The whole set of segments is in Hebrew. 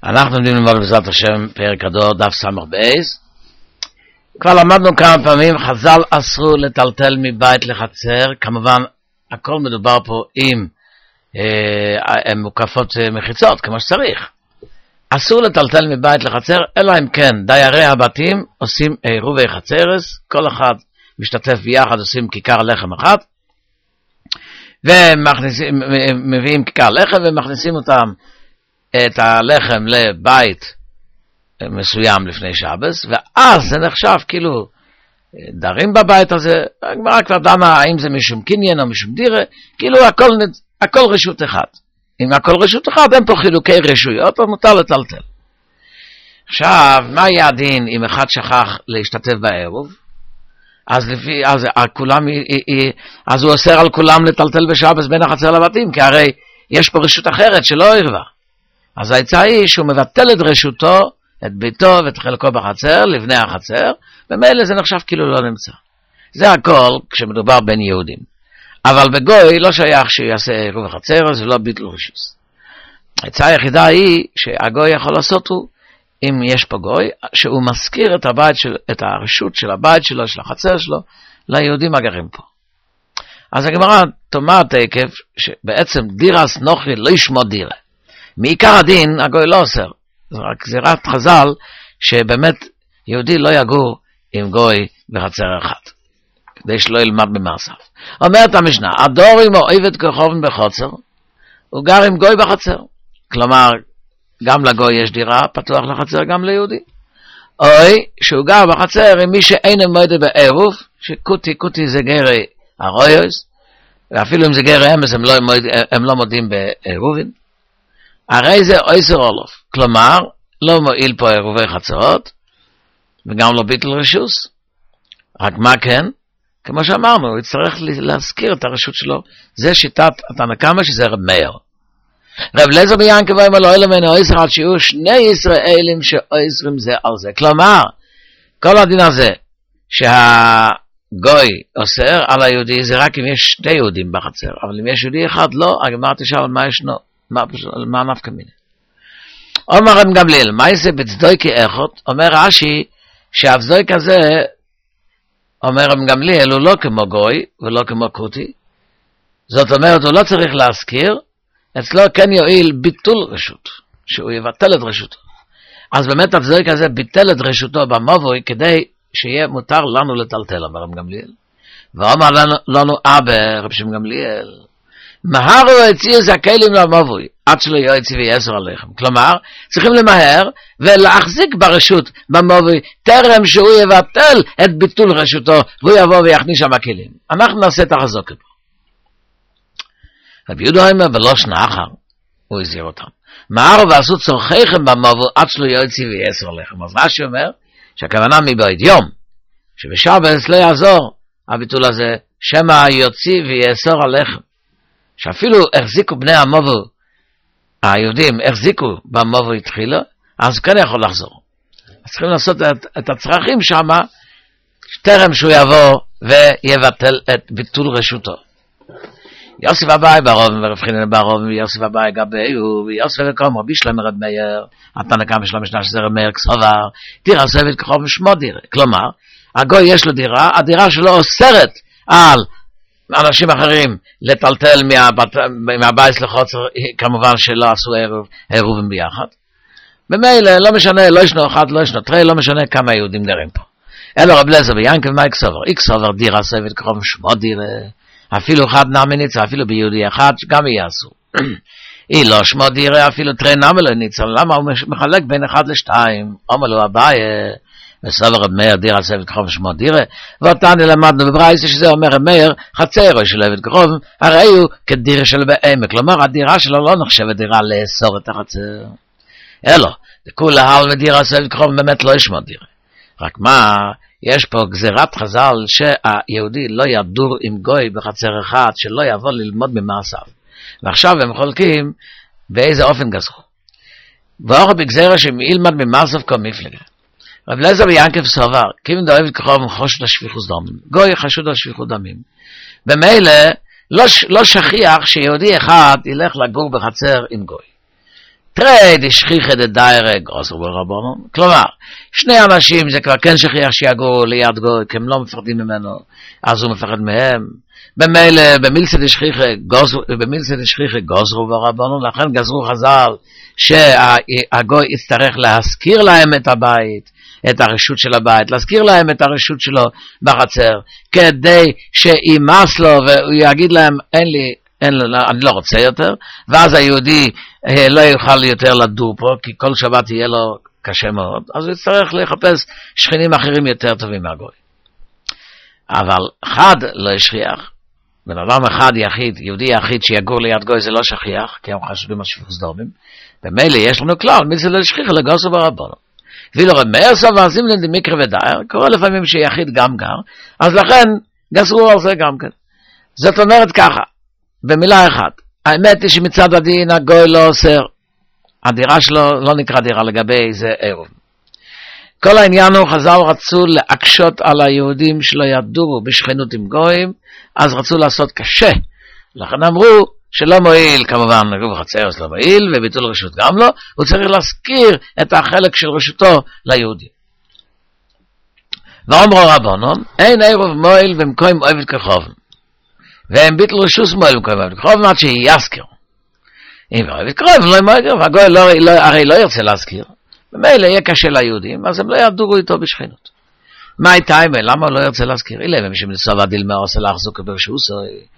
אנחנו לומדים ללמוד בעזרת השם פרק הדור דף סמך בייס. כבר למדנו כמה פעמים, חז"ל אסרו לטלטל מבית לחצר, כמובן הכל מדובר פה עם מוקפות מחיצות כמו שצריך. אסור לטלטל מבית לחצר, אלא אם כן דיירי הבתים עושים עירובי חצרס, כל אחד משתתף ביחד, עושים כיכר לחם אחת, ומביאים כיכר לחם ומכניסים אותם את הלחם לבית מסוים לפני שבס, ואז זה נחשב כאילו דרים בבית הזה. הגמרא כבר דנה האם זה משום קניין או משום דירה, כאילו הכל רשות אחד. אם הכל רשות אחד, אין פה חילוקי רשויות, אז מותר לטלטל. עכשיו, מה יהיה הדין אם אחד שכח להשתתף בערב? אז הוא אוסר על כולם לטלטל בשבס בין החצר לבתים, כי הרי יש פה רשות אחרת שלא ערבה. אז העצה היא שהוא מבטל את רשותו, את ביתו ואת חלקו בחצר, לבני החצר, ומילא זה נחשב כאילו לא נמצא. זה הכל כשמדובר בין יהודים. אבל בגוי לא שייך שיעשה עירוב החצר, זה לא ביטול רשוס. העצה היחידה היא שהגוי יכול לעשות הוא, אם יש פה גוי, שהוא מזכיר את הרשות של הבית שלו, של החצר שלו, ליהודים הגרים פה. אז הגמרא תאמר תקף, שבעצם דירס נוכרי לא ישמו דירה. מעיקר הדין הגוי לא אוסר, זה רק גזירת חז"ל שבאמת יהודי לא יגור עם גוי בחצר אחת, כדי שלא ילמד במעשיו. אומרת המשנה, הדור אם אוהבת כחובן בחוצר, הוא גר עם גוי בחצר, כלומר גם לגוי יש דירה פתוח לחצר גם ליהודי, או שהוא גר בחצר עם מי שאין מועדה בעירוב, שקוטי זה גרי הרויוס, ואפילו אם זה גרי אמס הם לא מודים בעירובין, הרי זה אויסר אולוף, כלומר, לא מועיל פה עירובי חצרות, וגם לא ביטל רשוס. רק מה כן? כמו שאמרנו, הוא יצטרך להזכיר את הרשות שלו. זה שיטת התנא קמא, שזה רב מאיר. רב אליעזר ביענקב אומר לו, אלא ממנו אויסר עד שיהיו שני ישראלים שאויסרים זה על זה. כלומר, כל הדין הזה, שהגוי אוסר על היהודי, זה רק אם יש שני יהודים בחצר, אבל אם יש יהודי אחד, לא, הגמרא תשאל על מה ישנו. מה נפקא מינה? אומר רב גמליאל, מה יעשה בצדוקי איכות? אומר רש"י שהצדוק הזה, אומר רב גמליאל, הוא לא כמו גוי ולא כמו קוטי, זאת אומרת הוא לא צריך להזכיר, אצלו כן יועיל ביטול רשות, שהוא יבטל את רשותו. אז באמת הצדוק הזה ביטל את רשותו במובוי כדי שיהיה מותר לנו לטלטל, אומר רב גמליאל. ואומר לנו רב שם גמליאל, מהרו הציעו זכאים למבוי, עד שלא יוציא ויעשר עליכם. כלומר, צריכים למהר ולהחזיק ברשות במבוי, טרם שהוא יבטל את ביטול רשותו, והוא יבוא ויכניס שם הכלים. אנחנו נעשה את החזוקת. רבי יהודה אומר, ולא שנה אחר, הוא הזהיר אותם. מהרו ועשו צורכיכם במבוי, עד שלא יוציא ויעשר עליכם. אז רש"י אומר, שהכוונה מבעוד יום, שבשבת לא יעזור הביטול הזה, שמא יוציא ויעשר עליכם. שאפילו החזיקו בני המובו, היהודים החזיקו במובו התחילו, אז כן יכול לחזור. אז צריכים לעשות את הצרכים שם, טרם שהוא יבוא ויבטל את ביטול רשותו. יוסף אביי ברוב, ורב חנינא ברוב, ויוסף אביי גביהו, ויוסף וקום, רבי שלמה רב מאיר, התנא קמא של המשנה שזה רב מאיר כסובר, דירה סוהבת כחוב שמו דירה. כלומר, הגוי יש לו דירה, הדירה שלו אוסרת על אנשים אחרים לטלטל מהבית לחוצר, כמובן שלא עשו עירובים ביחד. במילא לא משנה, לא ישנו אחד, לא ישנו תרי, לא משנה כמה יהודים גרים פה. אלו רב אליעזר ביענקב, מה יקסובר? יקסובר דירה סוהבת כחוב שמו דירה, אפילו אחד נמי ניצה, אפילו ביהודי אחד, שגם יעשו. היא לא שמו דירה, אפילו תרי נמי לא ניצה, למה הוא מחלק בין אחד לשתיים? אומר לו הבאי, וסובר רב מאיר דירה סוהבת כחוב שמו דירה, ואותנו למדנו בברייתא שזה אומר רב מאיר חצרו של עבד כחוב, הרי הוא כדירה של בעמק, כלומר הדירה שלו לא נחשבת דירה לאסור את החצר, אלא כולה העל מדירה סוהבת כחוב באמת לא ישמו דירה. רק מה, יש פה גזירת חז"ל שהיהודי לא ידור עם גוי בחצר אחד, שלא יבוא ללמוד במעשיו, ועכשיו הם חולקים באיזה אופן גזרו. ואוכל בגזירה שמילמד במעשיו כל מפלגה. רב אליעזר ביענקב סובר, כיוון דאוהב כחוב חושד על שפיכות דמים. גוי חשוד על שפיכות דמים. במילא, לא שכיח שיהודי אחד ילך לגור בחצר עם גוי. תראה, דשכיחא דדיירא גוזרו ברבנן. כלומר, שני אנשים זה כבר כן שכיח שיגורו ליד גוי, כי הם לא מפחדים ממנו, אז הוא מפחד מהם. במילא, במילתא דשכיחא גוזרו ברבנן, לכן גזרו חז"ל שהגוי יצטרך להזכיר להם את הבית, את הרשות של הבית, להזכיר להם את הרשות שלו בחצר, כדי שימאס לו והוא יגיד להם, אני לא רוצה יותר, ואז היהודי לא יוכל יותר לדור פה, כי כל שבת יהיה לו קשה מאוד, אז הוא יצטרך לחפש שכנים אחרים יותר טובים מהגוי. אבל אחד לא ישכיח, בן אדם אחד יחיד, יהודי יחיד שיגור ליד גוי זה לא שכיח, כי הם חשובים על שפיכות דמים, במילא יש לנו כלל, מי זה לא ישכיח לגוזרו ברבנן. ואילו רב מאיר סבר זימנין דמקרא ודייר, קורא לפעמים שיחיד גם גר, אז לכן גזרו על זה גם כן. זאת אומרת ככה, במילה אחת, האמת היא שמצד הדין הגוי לא אוסר, הדירה שלו לא נקרא דירה לגבי זה עירוב. כל העניין הוא חז"ל רצו להקשות על היהודים שלא ידורו בשכנות עם גויים, אז רצו לעשות קשה, לכן אמרו שלא מועיל, כמובן עירוב חצר אז לא מועיל, וביטול רשות גם לא, הוא צריך להזכיר את החלק של רשותו ליהודים. ואומרו רבנן, אין עירוב מועיל במקום עבד כחובן. והם ביטל רשוס מועיל במקום עבד כחובן עד שיזכיר. אם עבד כחובן לא מועיל, והגוי הרי לא ירצה להזכיר. במילא יהיה קשה ליהודים, אז הם לא ידורו איתו בשכנות. מה הייתה אימה? למה לא ירצה להזכיר? אילה, ומשם נסוב עדיל מעושה להחזוק ברשוסו.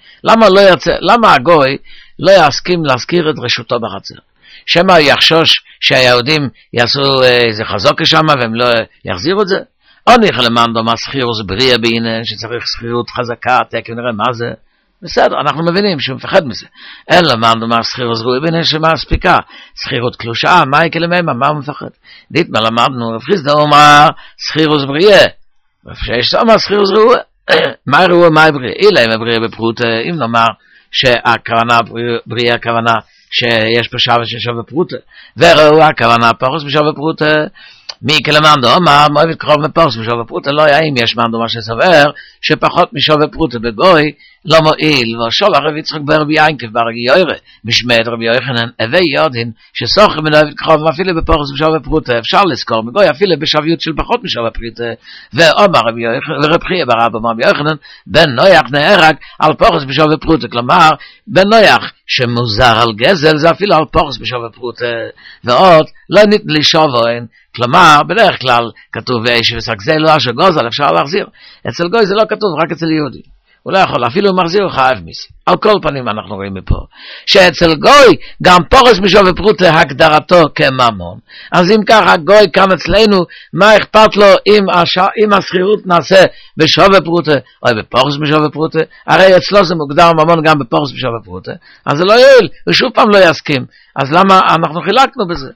למה הגוי לא יסכים להזכיר את רשותו בחצר? שמה יחשוש שהיהודים יעשו איזה חזוק שם והם לא יחזירו את זה? או נכלל למען דומה סחירוס בריאה בעינן, שצריך סחירות חזקה, תכף נראה מה זה. בסדר, אנחנו מבינים שהוא מפחד מזה. אין למען דומה סחירוס בריאה בעינן שמה הספיקה. סחירות קלושה, מה יקל למה? מה הוא מפחד? דיתמה למדנו, רפחיסדא אומר סחירוס בריאה. שיש אומר סחירוס רעוה. מה רעוה, מה בריאה? אילה אם הבריאה בפרוטה, אם נאמר שהכוונה בריאה, הכוונה שיש פה שווה ששווה פרוטה, ורעוה הכוונה פרוס בשווה פרוטה, מי כלמנדו אמר, מועבד קרוב מפרוס בשווה פרוטה, לא היה אם יש מנדו מה שסובר, שפחות משווה פרוטה בגוי, לא מועיל, ושול הרב יצחק ברבי ינקב ברבי יוירה, משמעת רבי יוחנן, הווי יודין, שסוחר מן מועבד קרוב אפילו בפרוס בשווה פרוטה, אפשר לזכור מגוי אפילו בשוויות של פחות משווה פרוטה, ואומר רב חייא ברב רבי יוחנן, בן נויח נהרג על פרוס בשווה פרוטה, כלומר, בן נויח שמוזר על גזל, זה אפילו על פרוס בשווה פרוטה, ועוד, לא ניתן לשובוין, כלומר, בדרך כלל כתוב ואיש וסק זה לא אשר גוזל, אפשר להחזיר. אצל גוי זה לא כתוב, רק אצל יהודי. הוא לא יכול, אפילו מחזיר הוא חייב מיסים. על כל פנים אנחנו רואים מפה, שאצל גוי גם פורס בשווה פרוטה הגדרתו כממון. אז אם ככה גוי קם אצלנו, מה אכפת לו אם הסחירות נעשה בשווה פרוטה, או בפורס בשווה פרוטה, הרי אצלו זה מוגדר ממון גם בפורס בשווה פרוטה, אז זה לא יועיל, ושוב פעם לא יסכים. אז למה אנחנו חילקנו בזה?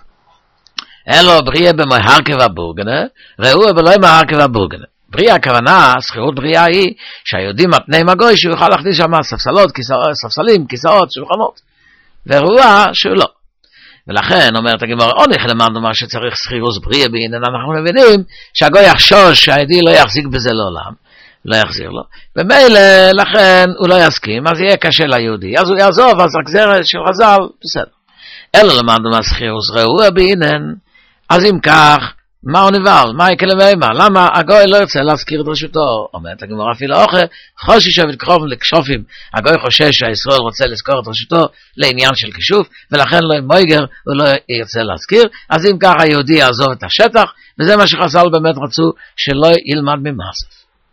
אלו בריאה במהרכב הבורגנה, ראו אבל לא עם ההרכב הבורגנה. בריאה הכוונה, סחירות בריאה היא, שהיהודים מתני מגוי שהוא יוכל להכניס שם ספסלות, ספסלים, כיסאות, שולחנות. ורואה שהוא לא. ולכן אומרת הגמרא, עונך למדנו מה שצריך סחירות בריאה בעינן, אנחנו מבינים שהגוי יחשוש שהיהודי לא יחזיק בזה לעולם, לא יחזיר לו. ומילא לכן הוא לא יסכים, אז יהיה קשה ליהודי. אז הוא יעזוב, אז רק זה של חז"ל, בסדר. אלו למדנו מה סחירות ראו בעינן, אז אם כך, מה הוא נבל? מה יקל למה? למה הגוי לא ירצה להזכיר את רשותו? אומרת הגמרא אפילו אוכל, חושי שבת קרוב לכשופים, הגוי חושש שהישראל רוצה לזכור את רשותו לעניין של כישוף, ולכן לא מויגר, הוא לא ירצה להזכיר, אז אם כך היהודי יעזוב את השטח, וזה מה שחז"ל באמת רצו, שלא ילמד ממאסף.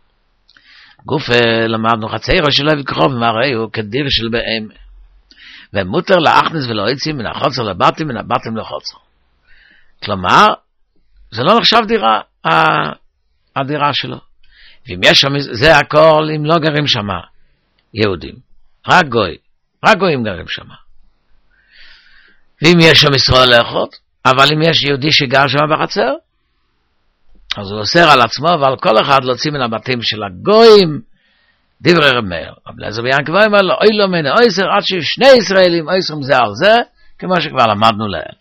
גוף למדנו חציירו שלא יביא קרוב, הרי הוא כדיר של בהמה. ומותר להכניס ולא יציא מן החוצר לבתים, מן הבתים לחוצר. כלומר, זה לא נחשב דירה, הדירה שלו. ואם יש שם, זה הכל, אם לא גרים שם יהודים. רק גויים גרים שם. ואם יש שם ישראל לאחות, אבל אם יש יהודי שגר שם בחצר, אז הוא אוסר על עצמו ועל כל אחד להוציא מן הבתים של הגויים, דברי רב מאיר. אבל אז רבי ינקב אומר לו, אוי לא מן אויסר, עד ששני ישראלים אויסרים זה על זה, כמו שכבר למדנו להם.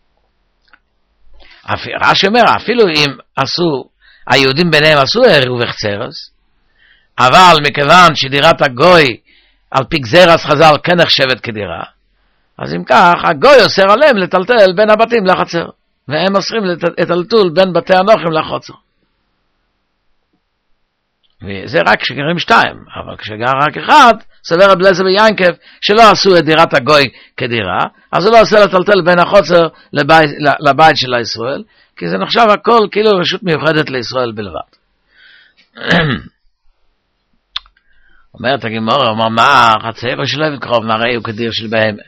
רש"י אומר, אפילו אם היהודים ביניהם עשו עירוב וחצרס, אבל מכיוון שדירת הגוי על פי גזירת חז"ל כן נחשבת כדירה, אז אם כך, הגוי אוסר עליהם לטלטל בין הבתים לחצר, והם אוסרים לטלטול בין בתי הנוחים לחוצר. וזה רק כשגרים 2, אבל כשגר רק 1, סבר רב אליעזר ויינקב שלא עשו את דירת הגוי כדירה, אז הוא לא עושה לטלטל בין החוצר לבית של ישראל, כי זה נחשב הכל כאילו רשות מיוחדת לישראל בלבד. אומרת הגמרא, אומר מה, חצר שלא וקרוב נראה הוא כדיר של בהמה.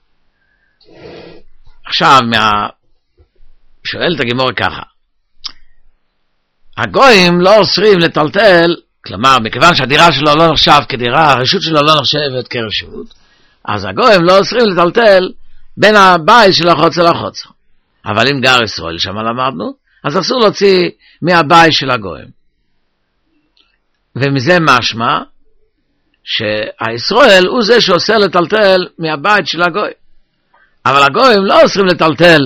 עכשיו, שואלת הגמרא ככה, הגויים לא אוסרים לטלטל, כלומר, מכיוון שהדירה שלו לא נחשב כדירה, הרשות שלו לא נחשבת כרשות, אז הגויים לא אוסרים לטלטל בין הבית של החוצר לחוצר. אבל אם גר ישראל, שמה למדנו, אז אסור להוציא מהבית של הגויים. ומזה משמע, שהישראל הוא זה שאוסר לטלטל מהבית של הגוי. אבל הגויים לא אוסרים לטלטל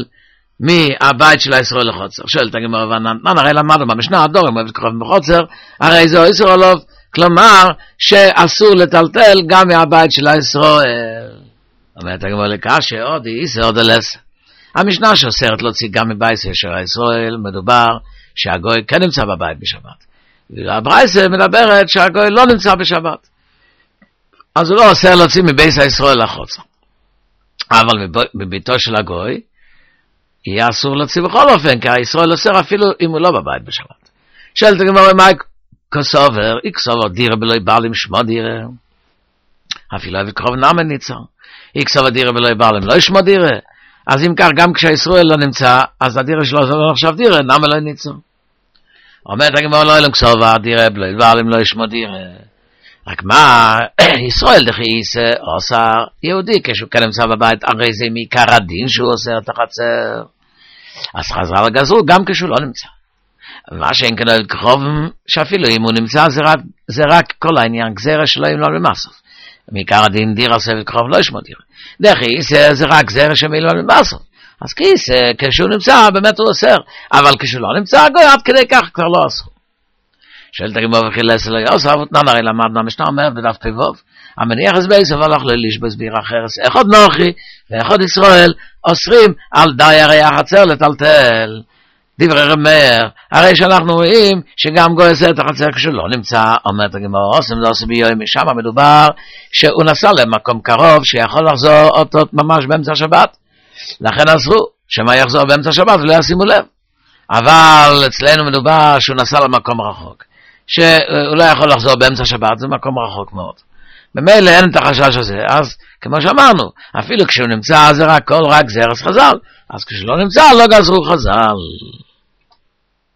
מהבית של הישראל לחוצר. שואלת הגמרא ונתנן, הרי למדנו במשנה הדורים, אוהבת קרוב בחוצר, הרי זה איסור עליו, כלומר שאסור לטלטל גם מהבית של הישראל. אומרת הגמרא לקשה, עוד איסור עוד אלס. המשנה שאוסרת להוציא גם מבית של הישראל, מדובר שהגוי כן נמצא בבית בשבת. והברייתא מדברת שהגוי לא נמצא בשבת. אז הוא לא אוסר להוציא מבית הישראל לחוצר. אבל בביתו של הגוי, יהיה אסור להוציא בכל אופן, כי הישראל אוסר אפילו אם הוא לא בבית בשבת. שאלת הגמרא, מה כסובר? איקסובר דירה בלוי בעלים שמו דירה. אפילו וקרוב נמן ניצר. איקסובר דירה בלוי בעלים לא שמו דירה. אז אם כך, גם כשישראל לא נמצא, אז הדירה שלו זה לא נחשב דירה, נמן לא ניצר. אומרת הגמרא, לא אלם כסובר דירה בלוי בעלים לא שמו דירה. רק מה, ישראל דחייס עושה יהודי, כשהוא כן נמצא בבית, הרי זה מעיקר הדין שהוא עושה את החצר. אז חז"ל גזרו גם כשהוא לא נמצא. מה שאין כאן קרוב, שאפילו אם הוא נמצא, זה רק כל העניין, גזרה שלו אם לא למסוף. מעיקר הדין דיר עושה וקרוב לא ישמו דיר. דחייס זה רק גזרה שמילו למסוף. אז כיס, כשהוא נמצא, באמת הוא אוסר. אבל כשהוא לא נמצא, גוי עד כדי כך כבר לא אסור. שואלת הגמרא וכילס אלוהי עושה, ותנן הרי למדנו, המשנה אומרת בדף תיבוב, המניח אז בייס, אבל לך ללישבס ביר אחרס, אחד נוחי ואחד ישראל, אוסרים על דיירי החצר לטלטל. דברי רב מאיר, הרי שאנחנו רואים שגם גוי עושה את החצר כשהוא לא נמצא, אומרת הגמרא, עושים לא עושה ביום, משם מדובר שהוא נסע למקום קרוב, שיכול לחזור אותות ממש באמצע שבת. לכן אסרו, שמה יחזור באמצע שבת ולא ישימו לב. אבל אצלנו מדובר שהוא נסע למקום רחוק. שהוא לא יכול לחזור באמצע שבת, זה מקום רחוק מאוד. במילא אין את החשש הזה, אז כמו שאמרנו, אפילו כשהוא נמצא זה רק זרס חז"ל, אז כשלא נמצא לא גזרו חז"ל.